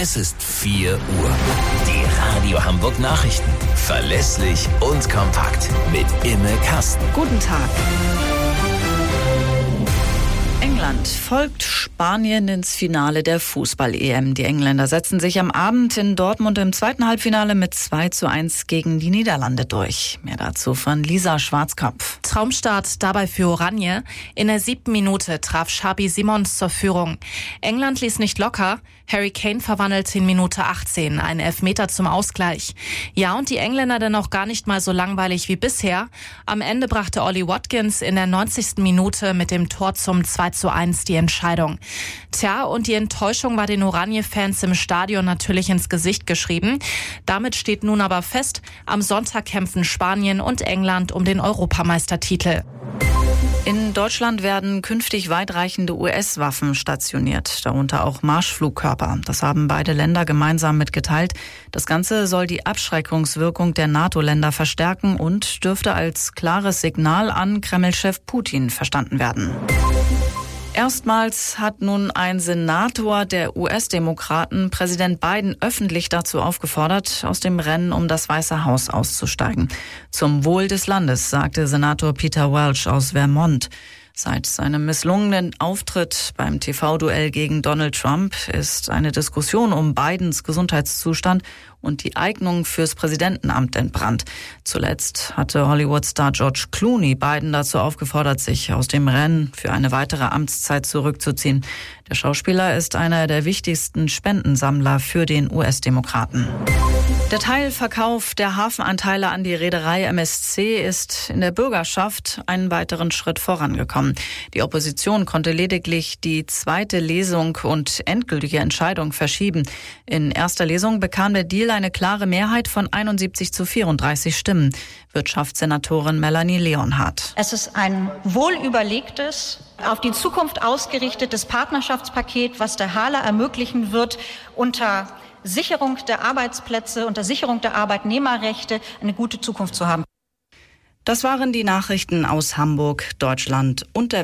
Es ist 4 Uhr. Die Radio Hamburg Nachrichten. Verlässlich und kompakt. Mit Imme Kasten. Guten Tag. England folgt Spanien ins Finale der Fußball-EM. Die Engländer setzen sich am Abend in Dortmund im zweiten Halbfinale mit 2:1 gegen die Niederlande durch. Mehr dazu von Lisa Schwarzkopf. Traumstart dabei für Oranje. In der 7. Minute traf Xabi Simons zur Führung. England ließ nicht locker. Harry Kane verwandelte in Minute 18 einen Elfmeter zum Ausgleich. Ja, und die Engländer dann auch gar nicht mal so langweilig wie bisher. Am Ende brachte Ollie Watkins in der 90. Minute mit dem Tor zum 2:1 die Entscheidung. Tja, und die Enttäuschung war den Oranje-Fans im Stadion natürlich ins Gesicht geschrieben. Damit steht nun aber fest, am Sonntag kämpfen Spanien und England um den Europameistertitel. In Deutschland werden künftig weitreichende US-Waffen stationiert, darunter auch Marschflugkörper. Das haben beide Länder gemeinsam mitgeteilt. Das Ganze soll die Abschreckungswirkung der NATO-Länder verstärken und dürfte als klares Signal an Kreml-Chef Putin verstanden werden. Erstmals hat nun ein Senator der US-Demokraten Präsident Biden öffentlich dazu aufgefordert, aus dem Rennen um das Weiße Haus auszusteigen. Zum Wohl des Landes, sagte Senator Peter Welch aus Vermont. Seit seinem misslungenen Auftritt beim TV-Duell gegen Donald Trump ist eine Diskussion um Bidens Gesundheitszustand und die Eignung fürs Präsidentenamt entbrannt. Zuletzt hatte Hollywood-Star George Clooney Biden dazu aufgefordert, sich aus dem Rennen für eine weitere Amtszeit zurückzuziehen. Der Schauspieler ist einer der wichtigsten Spendensammler für den US-Demokraten. Der Teilverkauf der Hafenanteile an die Reederei MSC ist in der Bürgerschaft einen weiteren Schritt vorangekommen. Die Opposition konnte lediglich die zweite Lesung und endgültige Entscheidung verschieben. In erster Lesung bekam der Deal eine klare Mehrheit von 71:34 Stimmen. Wirtschaftssenatorin Melanie Leonhardt. Es ist ein wohlüberlegtes, auf die Zukunft ausgerichtetes Partnerschaftspaket, was der HALA ermöglichen wird, unter Sicherung der Arbeitsplätze, unter Sicherung der Arbeitnehmerrechte eine gute Zukunft zu haben. Das waren die Nachrichten aus Hamburg, Deutschland und der